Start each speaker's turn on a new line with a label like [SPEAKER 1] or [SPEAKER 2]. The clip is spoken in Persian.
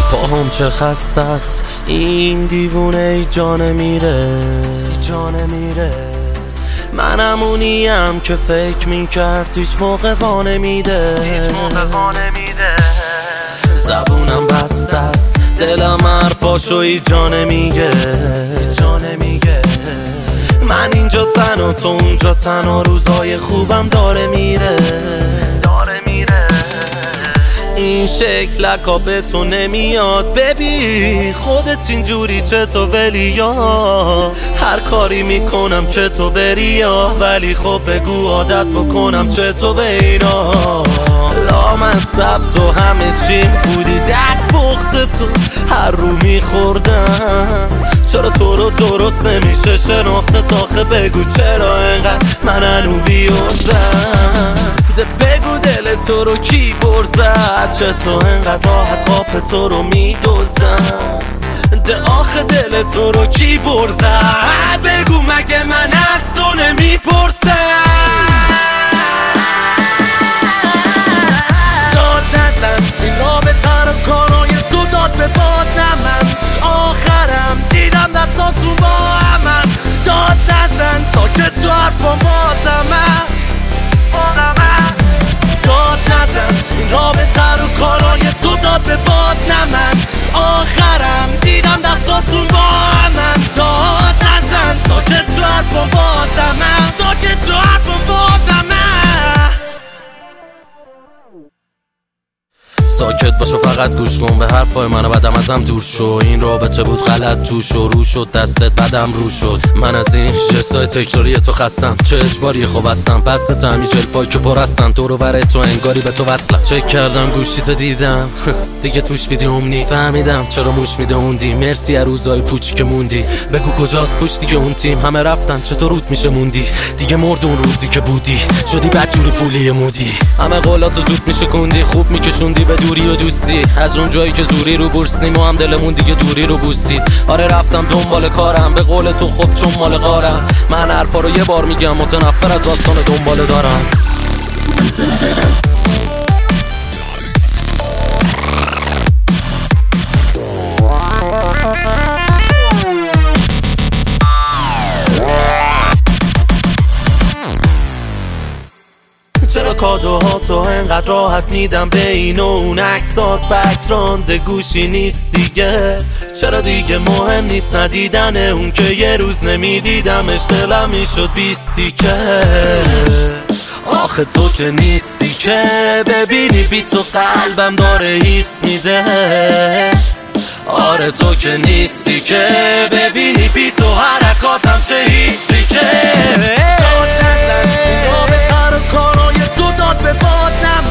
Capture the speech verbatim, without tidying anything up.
[SPEAKER 1] پاهم چه خسته است این دیوونه ای جانه میره جانه میره. منم اونیم که فکر میکرد هیچ موقع وانه میده زبونم بسته است دلم حرفاشو ای جانه میگه جانه میگه. من اینجا تنها تو اونجا تنها روزای خوبم داره میره داره میره. این شکلکا به تو نمیاد ببین خودت اینجوری چطور ولی یا هر کاری میکنم که تو بری یا ولی خب بگو عادت بکنم چطور به اینا لامصب تو همه چیم بودی دست پخت تو هر رو میخوردم چرا تو رو درست نمیشه شناخته تاخه بگو چرا انقدر من انو بیوزم بگو دل تو رو کی برزد چطور انقدر راحت خواب تو رو میدوزدم ده آخه دل تو رو کی برزد بگو مگه من از تو نمیپرسم داد نزن این رابطه رو کارای تو داد به باد نمن آخرم دیدم دستاتون با همن داد نزن ساکت تو حرفان بازمن داد نزن این رابطه رو کارای تو داد به باد نمن آخرم دیدم دستاتون با همن داد نزن ساکت تو حرفان بازمن ساکت تو حرفان بازمن ساکت باشو فقط گوش کن به حرفای من و بعدم ازم دور شو این رابطه بود غلط توش و رو شد دستت بعدم رو شد من از این جستای تکراری تو خستم چه اجباری خوب هستم پس تمی جلفای که پر هستم دور و بره تو انگاری به تو وصلم چک کردم گوشی تو دیدم دیگه توش ویدیوم نی فهمیدم چرا موش میده اوندی مرسی از روزای پوچی که موندی بگو کجاست پوش دیگه اون تیم همه رفتن چطور روت میشه موندی دیگه مرد اون روزی که بودی شدی بدجوری پولی مودی همه قولاتو زود میشه کندی خوب میکشوندی به دوری و دوستی از اون جایی که زوری رو بورسنیم و هم دلمون دیگه دوری رو بوسید آره رفتم دنبال کارم به قول تو خب چون مال غارم من حرفا رو یه بار میگم متنفر از داستان دنبال دارم چرا کادوها تو انقدر راحت میدم به این و اون عکسات بکراند گوشی نیست دیگه چرا دیگه مهم نیست ندیدن اون که یه روز نمیدیدمش دلم میشد بیستی که آخه تو که نیستی که ببینی بی تو قلبم داره حیث میده آره تو که نیستی که ببینی بی تو حرکاتم چه حیثی که داد نزن این رابطه رو کارای تو داد به باد نمن